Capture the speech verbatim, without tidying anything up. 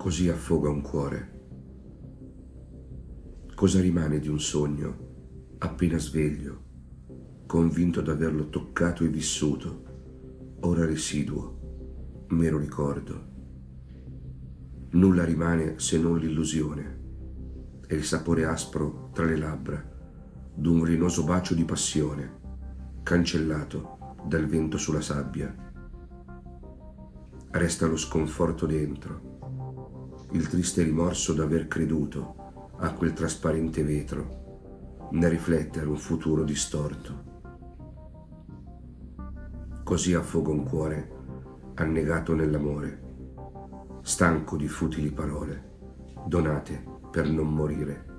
Così affoga un cuore. Cosa rimane di un sogno appena sveglio, convinto d'averlo toccato e vissuto, ora residuo, mero ricordo. Nulla rimane se non l'illusione e il sapore aspro tra le labbra d'un rinoso bacio di passione, cancellato dal vento sulla sabbia. Resta lo sconforto dentro, il triste rimorso d'aver creduto a quel trasparente vetro, nel riflettere un futuro distorto. Così affoga un cuore annegato nell'amore, stanco di futili parole, donate per non morire.